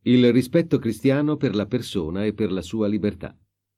Il rispetto cristiano per la persona e per la sua libertà.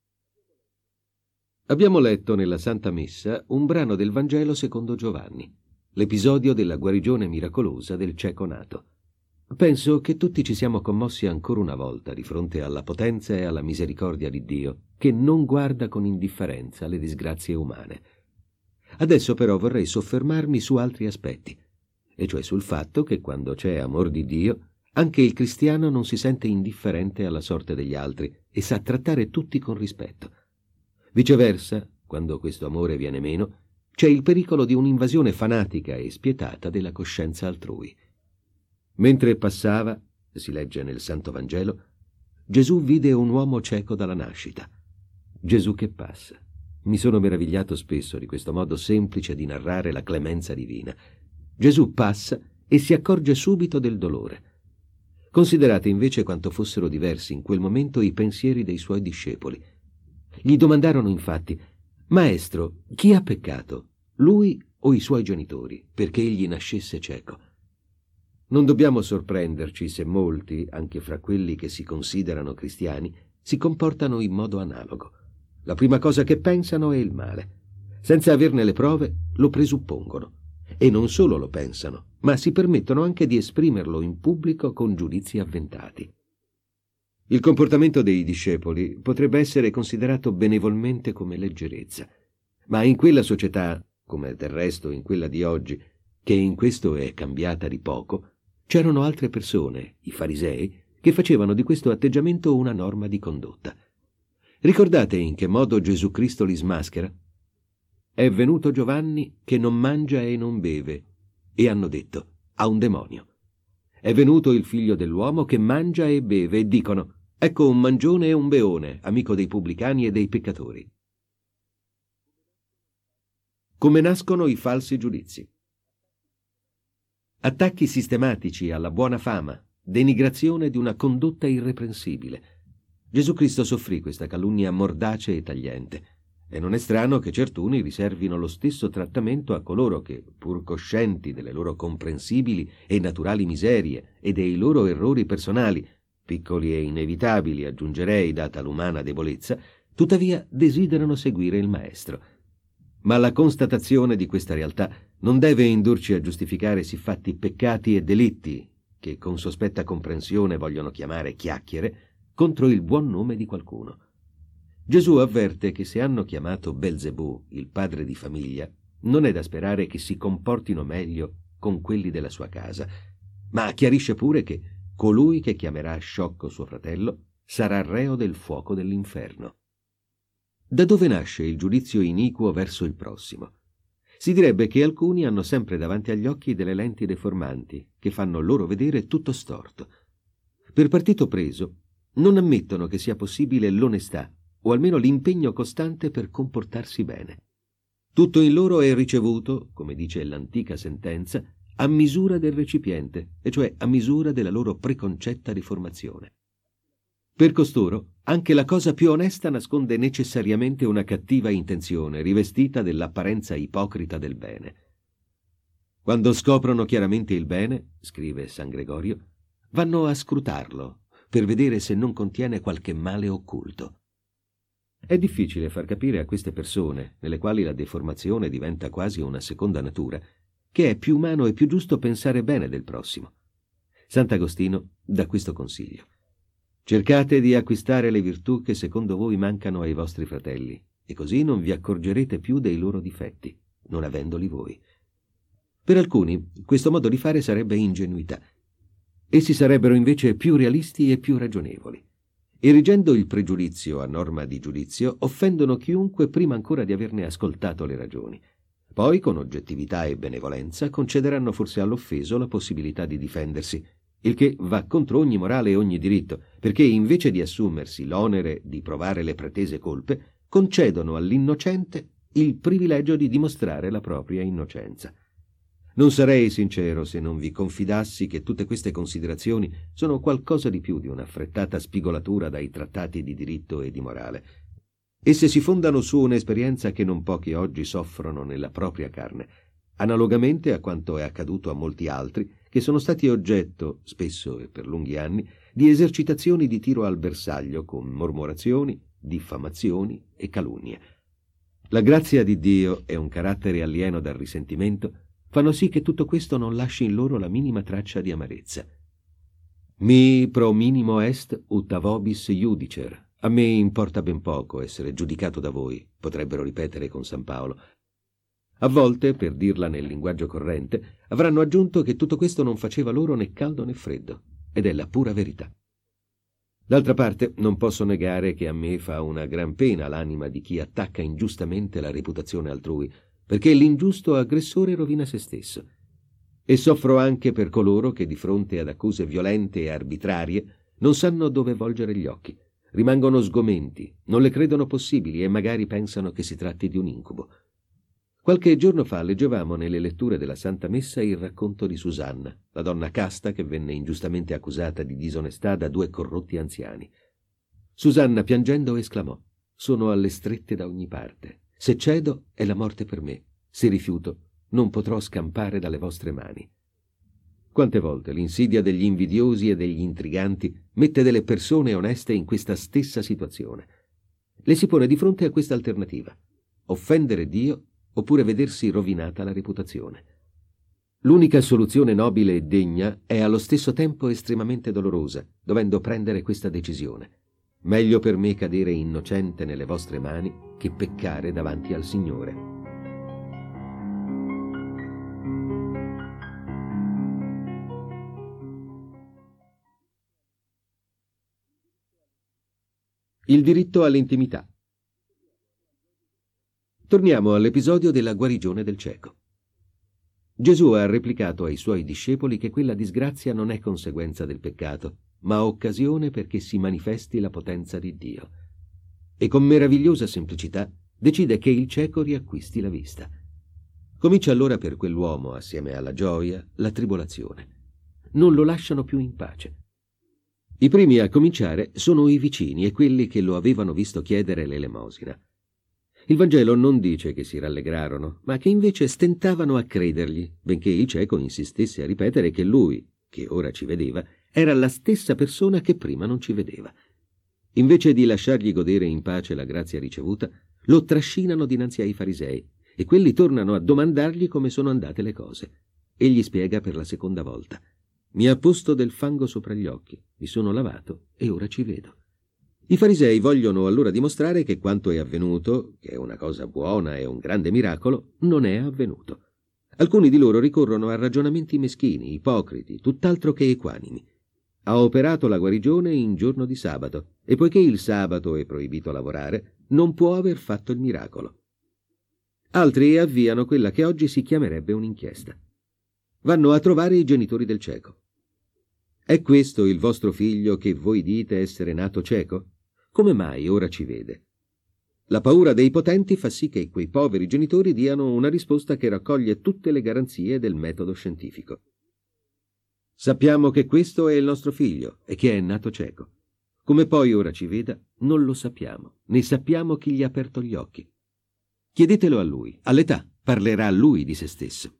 Abbiamo letto nella Santa Messa un brano del Vangelo secondo Giovanni, l'episodio della guarigione miracolosa del cieco nato. Penso che tutti ci siamo commossi ancora una volta di fronte alla potenza e alla misericordia di Dio, che non guarda con indifferenza le disgrazie umane. Adesso però vorrei soffermarmi su altri aspetti, e cioè sul fatto che quando c'è amor di Dio, anche il cristiano non si sente indifferente alla sorte degli altri e sa trattare tutti con rispetto. Viceversa, quando questo amore viene meno, c'è il pericolo di un'invasione fanatica e spietata della coscienza altrui. Mentre passava, si legge nel Santo Vangelo, Gesù vide un uomo cieco dalla nascita. Gesù che passa. Mi sono meravigliato spesso di questo modo semplice di narrare la clemenza divina. Gesù passa e si accorge subito del dolore. Considerate invece quanto fossero diversi in quel momento i pensieri dei suoi discepoli. Gli domandarono infatti: «Maestro, chi ha peccato, lui o i suoi genitori, perché egli nascesse cieco?» Non dobbiamo sorprenderci se molti, anche fra quelli che si considerano cristiani, si comportano in modo analogo. La prima cosa che pensano è il male. Senza averne le prove, lo presuppongono. E non solo lo pensano, ma si permettono anche di esprimerlo in pubblico con giudizi avventati. Il comportamento dei discepoli potrebbe essere considerato benevolmente come leggerezza, ma in quella società, come del resto in quella di oggi, che in questo è cambiata di poco, c'erano altre persone, i farisei, che facevano di questo atteggiamento una norma di condotta. Ricordate in che modo Gesù Cristo li smaschera? È venuto Giovanni che non mangia e non beve, e hanno detto: ha un demonio. È venuto il figlio dell'uomo che mangia e beve, e dicono: ecco un mangione e un beone, amico dei pubblicani e dei peccatori. Come nascono i falsi giudizi? Attacchi sistematici alla buona fama, denigrazione di una condotta irreprensibile. Gesù Cristo soffrì questa calunnia mordace e tagliente, e non è strano che certuni riservino lo stesso trattamento a coloro che, pur coscienti delle loro comprensibili e naturali miserie e dei loro errori personali, piccoli e inevitabili, aggiungerei, data l'umana debolezza, tuttavia desiderano seguire il Maestro. Ma la constatazione di questa realtà non deve indurci a giustificare siffatti peccati e delitti, che con sospetta comprensione vogliono chiamare chiacchiere, contro il buon nome di qualcuno. Gesù avverte che se hanno chiamato Belzebù, il padre di famiglia, non è da sperare che si comportino meglio con quelli della sua casa, ma chiarisce pure che colui che chiamerà sciocco suo fratello sarà reo del fuoco dell'inferno. Da dove nasce il giudizio iniquo verso il prossimo? Si direbbe che alcuni hanno sempre davanti agli occhi delle lenti deformanti che fanno loro vedere tutto storto. Per partito preso, non ammettono che sia possibile l'onestà o almeno l'impegno costante per comportarsi bene. Tutto in loro è ricevuto, come dice l'antica sentenza, a misura del recipiente, e cioè a misura della loro preconcetta riformazione. Per costoro, anche la cosa più onesta nasconde necessariamente una cattiva intenzione, rivestita dell'apparenza ipocrita del bene. Quando scoprono chiaramente il bene, scrive San Gregorio, vanno a scrutarlo per vedere se non contiene qualche male occulto. È difficile far capire a queste persone, nelle quali la deformazione diventa quasi una seconda natura, che è più umano e più giusto pensare bene del prossimo. Sant'Agostino dà questo consiglio: cercate di acquistare le virtù che secondo voi mancano ai vostri fratelli, e così non vi accorgerete più dei loro difetti, non avendoli voi. Per alcuni questo modo di fare sarebbe ingenuità. Essi sarebbero invece più realisti e più ragionevoli. Erigendo il pregiudizio a norma di giudizio, offendono chiunque prima ancora di averne ascoltato le ragioni. Poi, con oggettività e benevolenza, concederanno forse all'offeso la possibilità di difendersi, il che va contro ogni morale e ogni diritto, perché invece di assumersi l'onere di provare le pretese colpe, concedono all'innocente il privilegio di dimostrare la propria innocenza. Non sarei sincero se non vi confidassi che tutte queste considerazioni sono qualcosa di più di un'affrettata spigolatura dai trattati di diritto e di morale. Esse si fondano su un'esperienza che non pochi oggi soffrono nella propria carne, analogamente a quanto è accaduto a molti altri che sono stati oggetto, spesso e per lunghi anni, di esercitazioni di tiro al bersaglio con mormorazioni, diffamazioni e calunnie. La grazia di Dio e un carattere alieno dal risentimento fanno sì che tutto questo non lasci in loro la minima traccia di amarezza. Mi pro minimo est ut a vobis iudicer. A me importa ben poco essere giudicato da voi, potrebbero ripetere con San Paolo. A volte, per dirla nel linguaggio corrente, avranno aggiunto che tutto questo non faceva loro né caldo né freddo, ed è la pura verità. D'altra parte, non posso negare che a me fa una gran pena l'anima di chi attacca ingiustamente la reputazione altrui, perché l'ingiusto aggressore rovina se stesso. E soffro anche per coloro che di fronte ad accuse violente e arbitrarie non sanno dove volgere gli occhi, rimangono sgomenti, non le credono possibili e magari pensano che si tratti di un incubo. Qualche giorno fa leggevamo nelle letture della Santa Messa il racconto di Susanna, la donna casta che venne ingiustamente accusata di disonestà da 2 corrotti anziani. Susanna, piangendo, esclamò: «Sono alle strette da ogni parte. Se cedo è la morte per me. Se rifiuto non potrò scampare dalle vostre mani». Quante volte l'insidia degli invidiosi e degli intriganti mette delle persone oneste in questa stessa situazione. Le si pone di fronte a questa alternativa: offendere Dio oppure vedersi rovinata la reputazione. L'unica soluzione nobile e degna è allo stesso tempo estremamente dolorosa, dovendo prendere questa decisione. Meglio per me cadere innocente nelle vostre mani che peccare davanti al Signore. Il diritto all'intimità. Torniamo all'episodio della guarigione del cieco. Gesù ha replicato ai suoi discepoli che quella disgrazia non è conseguenza del peccato, ma occasione perché si manifesti la potenza di Dio. E con meravigliosa semplicità decide che il cieco riacquisti la vista. Comincia allora per quell'uomo, assieme alla gioia, la tribolazione. Non lo lasciano più in pace. I primi a cominciare sono i vicini e quelli che lo avevano visto chiedere l'elemosina. Il Vangelo non dice che si rallegrarono, ma che invece stentavano a credergli, benché il cieco insistesse a ripetere che lui, che ora ci vedeva, era la stessa persona che prima non ci vedeva. Invece di lasciargli godere in pace la grazia ricevuta, lo trascinano dinanzi ai farisei, e quelli tornano a domandargli come sono andate le cose. Egli spiega per la seconda volta: «Mi ha posto del fango sopra gli occhi, mi sono lavato e ora ci vedo». I farisei vogliono allora dimostrare che quanto è avvenuto, che è una cosa buona e un grande miracolo, non è avvenuto. Alcuni di loro ricorrono a ragionamenti meschini, ipocriti, tutt'altro che equanimi. Ha operato la guarigione in giorno di sabato, e poiché il sabato è proibito lavorare, non può aver fatto il miracolo. Altri avviano quella che oggi si chiamerebbe un'inchiesta. Vanno a trovare i genitori del cieco. «È questo il vostro figlio che voi dite essere nato cieco? Come mai ora ci vede?» La paura dei potenti fa sì che quei poveri genitori diano una risposta che raccoglie tutte le garanzie del metodo scientifico. «Sappiamo che questo è il nostro figlio e che è nato cieco. Come poi ora ci veda, non lo sappiamo, né sappiamo chi gli ha aperto gli occhi. Chiedetelo a lui, all'età, parlerà lui di se stesso».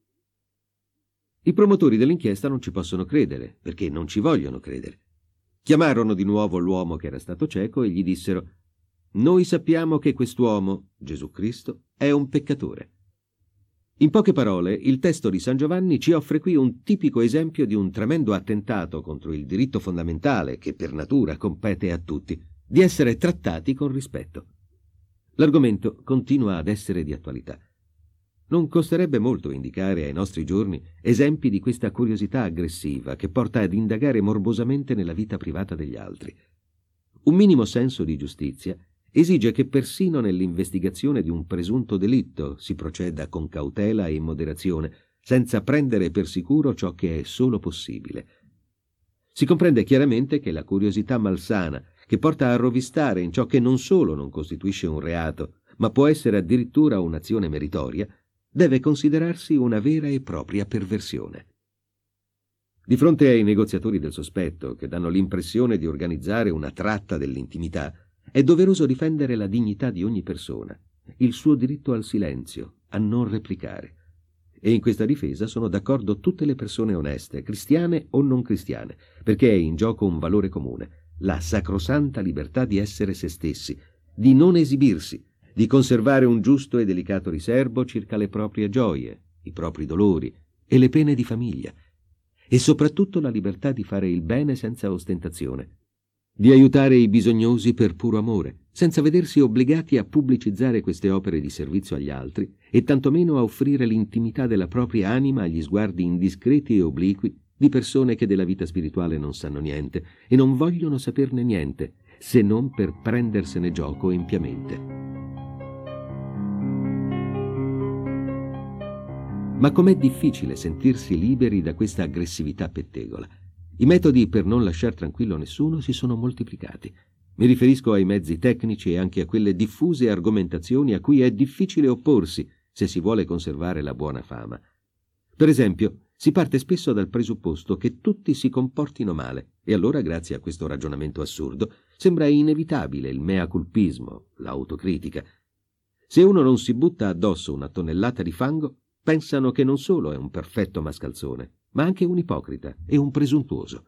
I promotori dell'inchiesta non ci possono credere, perché non ci vogliono credere. Chiamarono di nuovo l'uomo che era stato cieco e gli dissero: «Noi sappiamo che quest'uomo, Gesù Cristo, è un peccatore». In poche parole, il testo di San Giovanni ci offre qui un tipico esempio di un tremendo attentato contro il diritto fondamentale che per natura compete a tutti, di essere trattati con rispetto. L'argomento continua ad essere di attualità. Non costerebbe molto indicare ai nostri giorni esempi di questa curiosità aggressiva che porta ad indagare morbosamente nella vita privata degli altri. Un minimo senso di giustizia esige che persino nell'investigazione di un presunto delitto si proceda con cautela e moderazione, senza prendere per sicuro ciò che è solo possibile. Si comprende chiaramente che la curiosità malsana, che porta a rovistare in ciò che non solo non costituisce un reato, ma può essere addirittura un'azione meritoria, deve considerarsi una vera e propria perversione. Di fronte ai negoziatori del sospetto, che danno l'impressione di organizzare una tratta dell'intimità, è doveroso difendere la dignità di ogni persona, il suo diritto al silenzio, a non replicare. e in questa difesa sono d'accordo tutte le persone oneste, cristiane o non cristiane, perché è in gioco un valore comune, la sacrosanta libertà di essere se stessi, di non esibirsi, di conservare un giusto e delicato riserbo circa le proprie gioie, i propri dolori e le pene di famiglia, e soprattutto la libertà di fare il bene senza ostentazione, di aiutare i bisognosi per puro amore, senza vedersi obbligati a pubblicizzare queste opere di servizio agli altri e tantomeno a offrire l'intimità della propria anima agli sguardi indiscreti e obliqui di persone che della vita spirituale non sanno niente e non vogliono saperne niente, se non per prendersene gioco empiamente. Ma com'è difficile sentirsi liberi da questa aggressività pettegola. I metodi per non lasciar tranquillo nessuno si sono moltiplicati. Mi riferisco ai mezzi tecnici e anche a quelle diffuse argomentazioni a cui è difficile opporsi se si vuole conservare la buona fama. Per esempio, si parte spesso dal presupposto che tutti si comportino male e allora, grazie a questo ragionamento assurdo, sembra inevitabile il mea culpismo, l'autocritica. Se uno non si butta addosso una tonnellata di fango, pensano che non solo è un perfetto mascalzone, ma anche un ipocrita e un presuntuoso.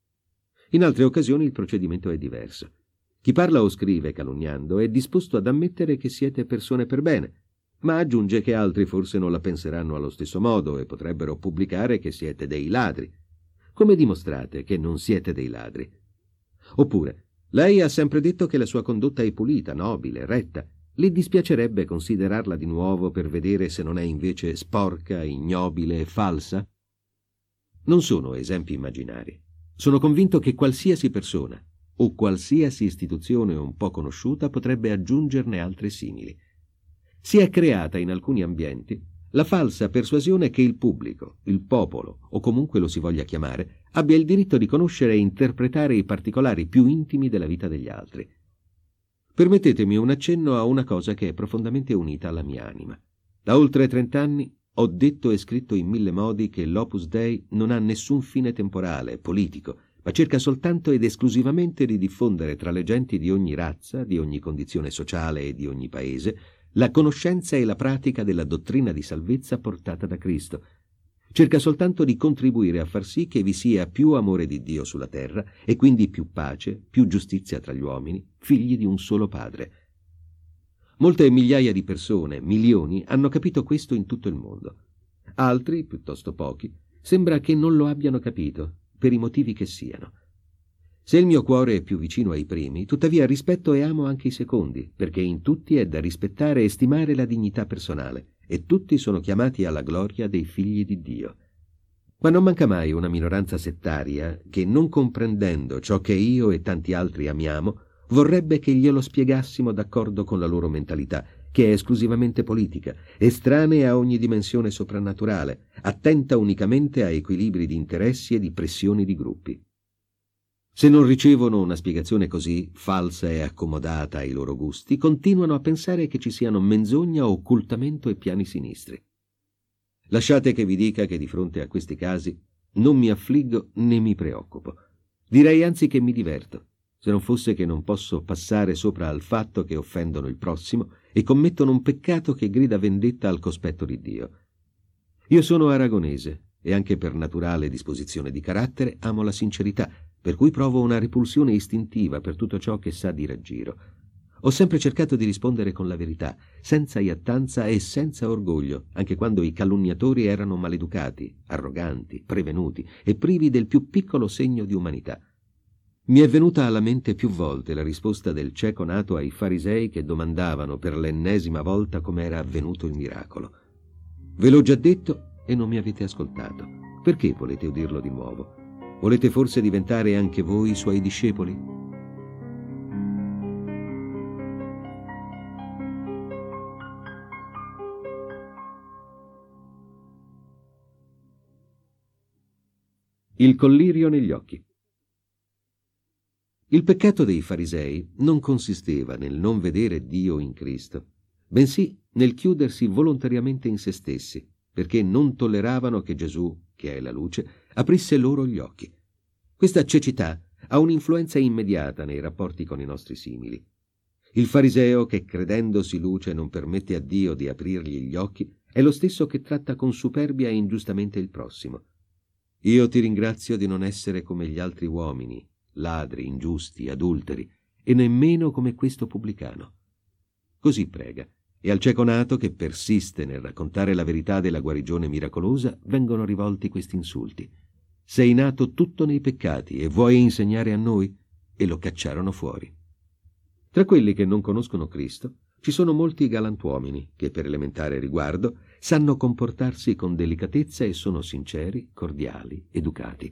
In altre occasioni il procedimento è diverso. Chi parla o scrive calunniando è disposto ad ammettere che siete persone per bene, ma aggiunge che altri forse non la penseranno allo stesso modo e potrebbero pubblicare che siete dei ladri. Come dimostrate che non siete dei ladri? Oppure, lei ha sempre detto che la sua condotta è pulita, nobile, retta. Le dispiacerebbe considerarla di nuovo per vedere se non è invece sporca, ignobile e falsa? Non sono esempi immaginari. Sono convinto che qualsiasi persona o qualsiasi istituzione un po' conosciuta potrebbe aggiungerne altre simili. Si è creata in alcuni ambienti la falsa persuasione che il pubblico, il popolo, o comunque lo si voglia chiamare, abbia il diritto di conoscere e interpretare i particolari più intimi della vita degli altri. Permettetemi un accenno a una cosa che è profondamente unita alla mia anima. Da oltre 30 anni ho detto e scritto in 1000 modi che l'Opus Dei non ha nessun fine temporale, politico, ma cerca soltanto ed esclusivamente di diffondere tra le genti di ogni razza, di ogni condizione sociale e di ogni paese la conoscenza e la pratica della dottrina di salvezza portata da Cristo. Cerca soltanto di contribuire a far sì che vi sia più amore di Dio sulla terra e quindi più pace, più giustizia tra gli uomini, figli di un solo Padre. Molte migliaia di persone, milioni, hanno capito questo in tutto il mondo. Altri, piuttosto pochi, sembra che non lo abbiano capito, per i motivi che siano. Se il mio cuore è più vicino ai primi, tuttavia rispetto e amo anche i secondi, perché in tutti è da rispettare e stimare la dignità personale, e tutti sono chiamati alla gloria dei figli di Dio. Ma non manca mai una minoranza settaria che, non comprendendo ciò che io e tanti altri amiamo, vorrebbe che glielo spiegassimo d'accordo con la loro mentalità, che è esclusivamente politica, estranea a ogni dimensione soprannaturale, attenta unicamente a equilibri di interessi e di pressioni di gruppi. Se non ricevono una spiegazione così falsa e accomodata ai loro gusti, continuano a pensare che ci siano menzogna, occultamento e piani sinistri. Lasciate che vi dica che di fronte a questi casi non mi affliggo né mi preoccupo. Direi anzi che mi diverto, se non fosse che non posso passare sopra al fatto che offendono il prossimo e commettono un peccato che grida vendetta al cospetto di Dio. Io sono aragonese e anche per naturale disposizione di carattere amo la sincerità, per cui provo una repulsione istintiva per tutto ciò che sa di raggiro. Ho sempre cercato di rispondere con la verità, senza iattanza e senza orgoglio, anche quando i calunniatori erano maleducati, arroganti, prevenuti e privi del più piccolo segno di umanità. Mi è venuta alla mente più volte la risposta del cieco nato ai farisei che domandavano per l'ennesima volta come era avvenuto il miracolo. Ve l'ho già detto e non mi avete ascoltato. Perché volete udirlo di nuovo? Volete forse diventare anche voi suoi discepoli? Il collirio negli occhi. Il peccato dei farisei non consisteva nel non vedere Dio in Cristo, bensì nel chiudersi volontariamente in se stessi, perché non tolleravano che Gesù, che è la luce, aprisse loro gli occhi. Questa cecità ha un'influenza immediata nei rapporti con i nostri simili. Il fariseo che, credendosi luce, non permette a Dio di aprirgli gli occhi, è lo stesso che tratta con superbia e ingiustamente il prossimo. Io ti ringrazio di non essere come gli altri uomini, ladri, ingiusti, adulteri, e nemmeno come questo pubblicano. Così prega, e al cieco nato che persiste nel raccontare la verità della guarigione miracolosa vengono rivolti questi insulti. Sei nato tutto nei peccati e vuoi insegnare a noi? E lo cacciarono fuori. Tra quelli che non conoscono Cristo ci sono molti galantuomini che, per elementare riguardo, sanno comportarsi con delicatezza e sono sinceri, cordiali, educati.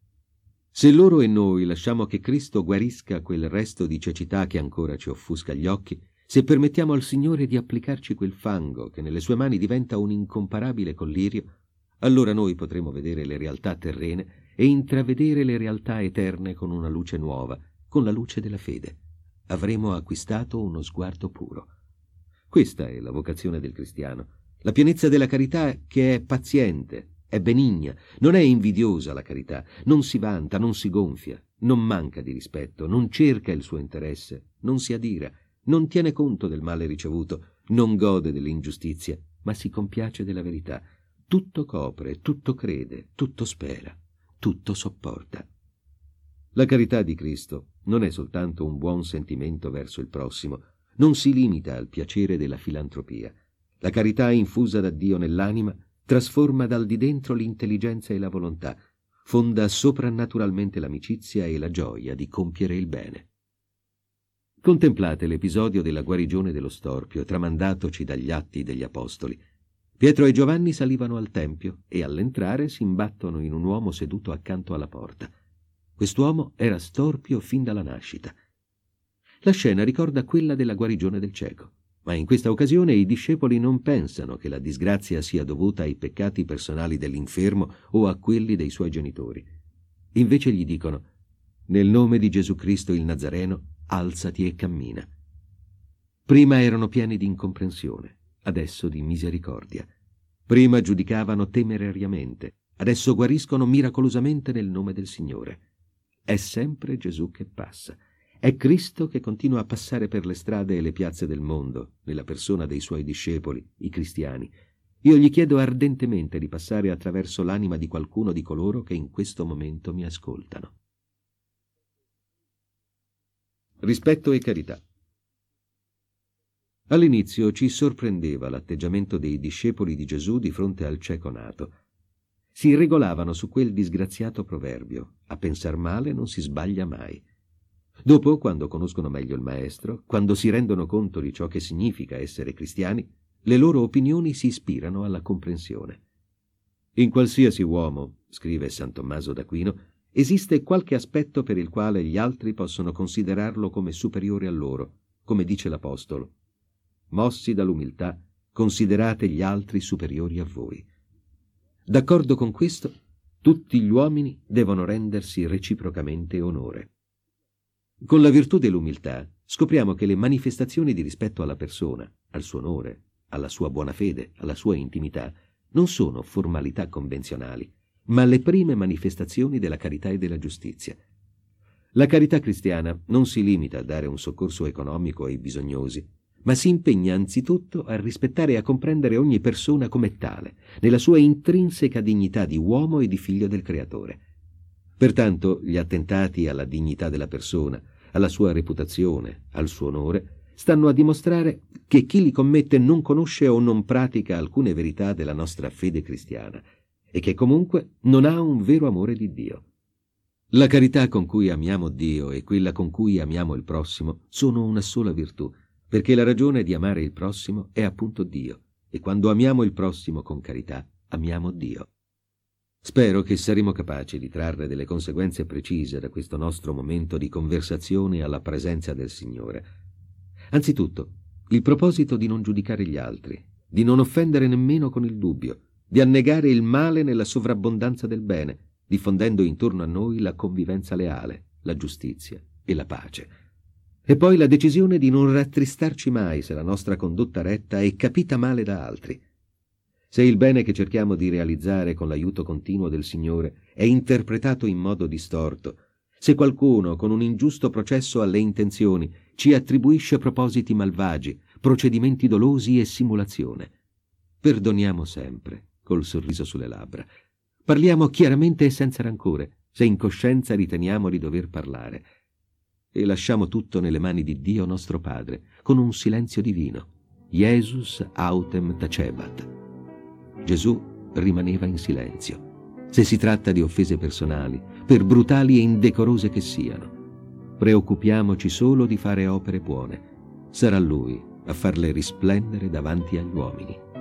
Se loro e noi lasciamo che Cristo guarisca quel resto di cecità che ancora ci offusca gli occhi, se permettiamo al Signore di applicarci quel fango che nelle sue mani diventa un incomparabile collirio, allora noi potremo vedere le realtà terrene e intravedere le realtà eterne con una luce nuova, con la luce della fede. Avremo acquistato uno sguardo puro. Questa è la vocazione del cristiano, la pienezza della carità che è paziente, è benigna, non è invidiosa la carità, non si vanta, non si gonfia, non manca di rispetto, non cerca il suo interesse, non si adira, non tiene conto del male ricevuto, non gode dell'ingiustizia, ma si compiace della verità. Tutto copre, tutto crede, tutto spera, tutto sopporta. La carità di Cristo non è soltanto un buon sentimento verso il prossimo, non si limita al piacere della filantropia. La carità infusa da Dio nell'anima trasforma dal di dentro l'intelligenza e la volontà, fonda soprannaturalmente l'amicizia e la gioia di compiere il bene. Contemplate l'episodio della guarigione dello storpio tramandatoci dagli Atti degli Apostoli. Pietro e Giovanni salivano al tempio e all'entrare si imbattono in un uomo seduto accanto alla porta. Quest'uomo era storpio fin dalla nascita. La scena ricorda quella della guarigione del cieco, ma in questa occasione i discepoli non pensano che la disgrazia sia dovuta ai peccati personali dell'infermo o a quelli dei suoi genitori. Invece gli dicono: «Nel nome di Gesù Cristo il Nazareno, alzati e cammina». Prima erano pieni di incomprensione, adesso di misericordia. Prima giudicavano temerariamente, adesso guariscono miracolosamente nel nome del Signore. È sempre Gesù che passa. È Cristo che continua a passare per le strade e le piazze del mondo, nella persona dei suoi discepoli, i cristiani. Io gli chiedo ardentemente di passare attraverso l'anima di qualcuno di coloro che in questo momento mi ascoltano. Rispetto e carità. All'inizio ci sorprendeva l'atteggiamento dei discepoli di Gesù di fronte al cieco nato. Si regolavano su quel disgraziato proverbio: a pensar male non si sbaglia mai. Dopo, quando conoscono meglio il Maestro, quando si rendono conto di ciò che significa essere cristiani, le loro opinioni si ispirano alla comprensione. In qualsiasi uomo, scrive San Tommaso d'Aquino, esiste qualche aspetto per il quale gli altri possono considerarlo come superiore a loro, come dice l'Apostolo: «Mossi dall'umiltà, considerate gli altri superiori a voi». D'accordo con questo, tutti gli uomini devono rendersi reciprocamente onore. Con la virtù dell'umiltà scopriamo che le manifestazioni di rispetto alla persona, al suo onore, alla sua buona fede, alla sua intimità, non sono formalità convenzionali, ma le prime manifestazioni della carità e della giustizia. La carità cristiana non si limita a dare un soccorso economico ai bisognosi, ma si impegna anzitutto a rispettare e a comprendere ogni persona come tale, nella sua intrinseca dignità di uomo e di figlio del Creatore. Pertanto gli attentati alla dignità della persona, alla sua reputazione, al suo onore, stanno a dimostrare che chi li commette non conosce o non pratica alcune verità della nostra fede cristiana e che comunque non ha un vero amore di Dio. La carità con cui amiamo Dio e quella con cui amiamo il prossimo sono una sola virtù, perché la ragione di amare il prossimo è appunto Dio, e quando amiamo il prossimo con carità, amiamo Dio. Spero che saremo capaci di trarre delle conseguenze precise da questo nostro momento di conversazione alla presenza del Signore. Anzitutto, il proposito di non giudicare gli altri, di non offendere nemmeno con il dubbio, di annegare il male nella sovrabbondanza del bene, diffondendo intorno a noi la convivenza leale, la giustizia e la pace. E poi la decisione di non rattristarci mai se la nostra condotta retta è capita male da altri. Se il bene che cerchiamo di realizzare con l'aiuto continuo del Signore è interpretato in modo distorto, se qualcuno con un ingiusto processo alle intenzioni ci attribuisce propositi malvagi, procedimenti dolosi e simulazione, Perdoniamo sempre, col sorriso sulle labbra. Parliamo chiaramente e senza rancore, se in coscienza riteniamo di dover parlare. E lasciamo tutto nelle mani di Dio nostro Padre, con un silenzio divino. Jesus autem tacebat. Gesù rimaneva in silenzio. Se si tratta di offese personali, per brutali e indecorose che siano, preoccupiamoci solo di fare opere buone. Sarà Lui a farle risplendere davanti agli uomini.